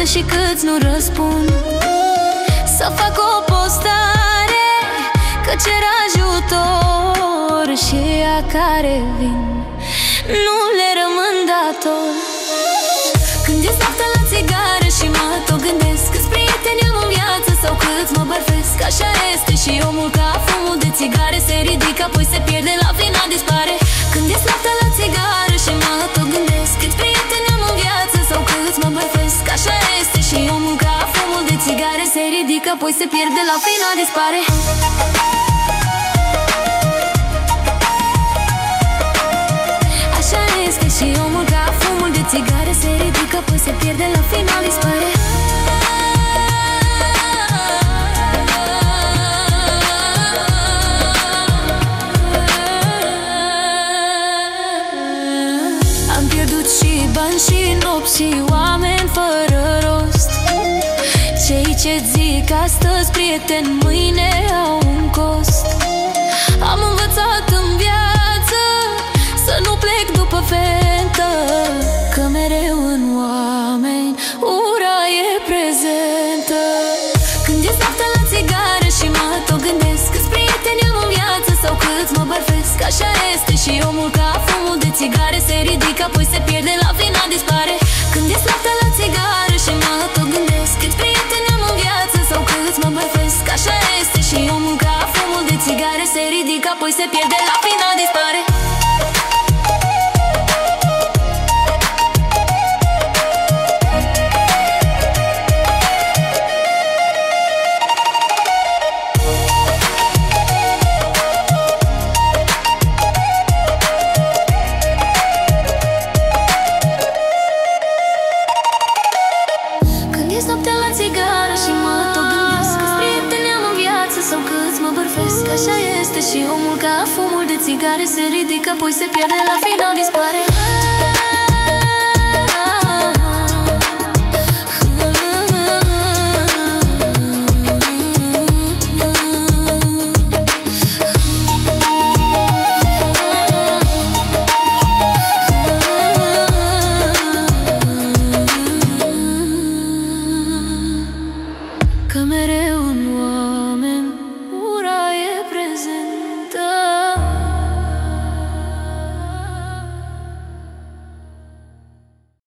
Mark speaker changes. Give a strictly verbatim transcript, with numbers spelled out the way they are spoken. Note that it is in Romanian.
Speaker 1: și câți nu răspund. Să fac o postare că cer ajutor și ea care vin nu le rămân dator. Când e noaptea la țigară și mă tot gândesc câți prieteni am în viață sau câți mă bărfesc. Așa este și omul ca fumul de țigare, se ridică, apoi se pierde, la final dispare. Când e noaptea la țigară și mă tot gândesc câți prieteni am în viață sau câți mă bărfesc. Așa este și omul ca fumul de țigare, se ridică, apoi se pierde, la final dispare. Așa este și omul ca fumul de țigare, se ridică, apoi se pierde, la final dispare. Am pierdut și bani și nopți și oameni fără rost. Cei ce zic astăzi prieteni, mâine au un cost. Am învățat în viață să nu plec după fentă, că mereu în oameni ura e prezentă. Când e noaptea la țigară și mă tot gândesc câți prieteni am în viață sau câți mă bărfesc. Așa este și omul ca fumul de țigare, se ridică, apoi se pierde, la final dispare. Când e noaptea la țigară și mă tot gândesc câți prieteni am în viață sau câți mă bărfesc. Așa este și omul ca fumul de țigare, se ridică, apoi se pierde, la final dispare. Așa este și omul ca fumul de țigare, se ridică, apoi se pierde, la final dispare. Că mereu în